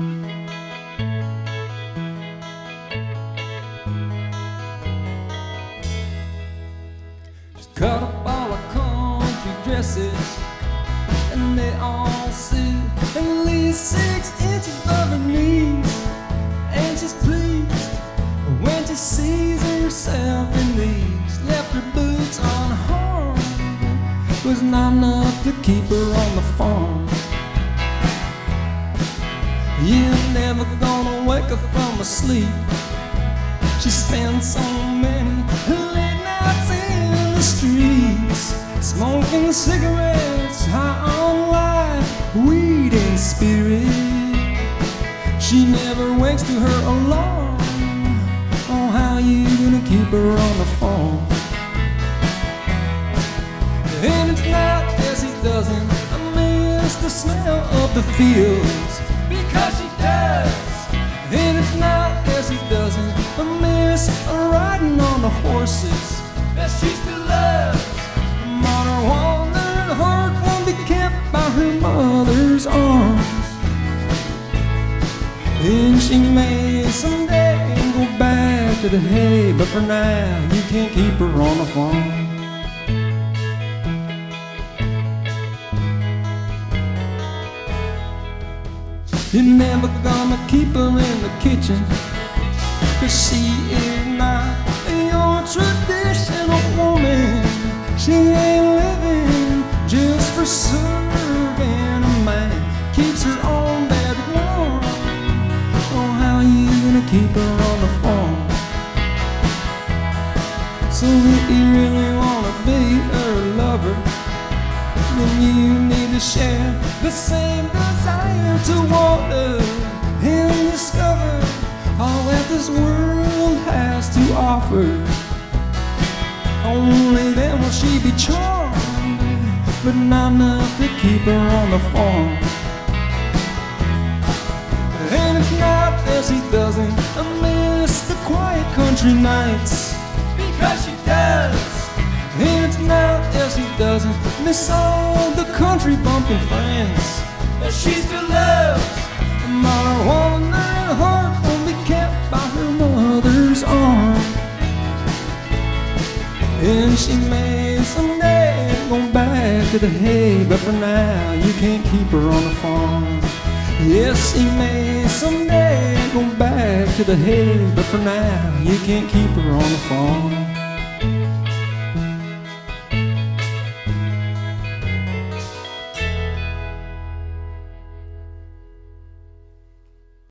Cut up all her country dresses, and they all sit at least 6 inches above her knees. And she's pleased when she sees herself in these. Left her boots unharmed, was not enough to keep her on the farm. You're never gonna wake her from her sleep. She spends so many late nights in the streets, smoking cigarettes, high on life, weed and spirit. She never wakes to her alarm. Oh, how you gonna keep her on the phone? And it's not as he doesn't miss the smell of the fields, because she does. And it's not as he doesn't miss riding on the horses that she still loves. But her wandering heart won't be kept by her mother's arms. And she may someday go back to the hay, but for now you can't keep her on the farm. You're never gonna keep her in the kitchen, 'cause she is not your traditional woman. She ain't living just for serving a man, keeps her own bed warm. Oh, how you gonna keep her on the phone? So if you really wanna be her lover, then you need to share the same desire to wander and discover all that this world has to offer. Only then will she be charmed, but not enough to keep her on the farm. And it's not as he doesn't miss the quiet country nights, because she does. And it's not as he doesn't miss all the country bumpkin' friends that she still loves. But her wandering heart won't be kept by her mother's arm. And she may someday go back to the hay, but for now you can't keep her on the farm. Yes, she may someday go back to the hay, but for now you can't keep her on the farm.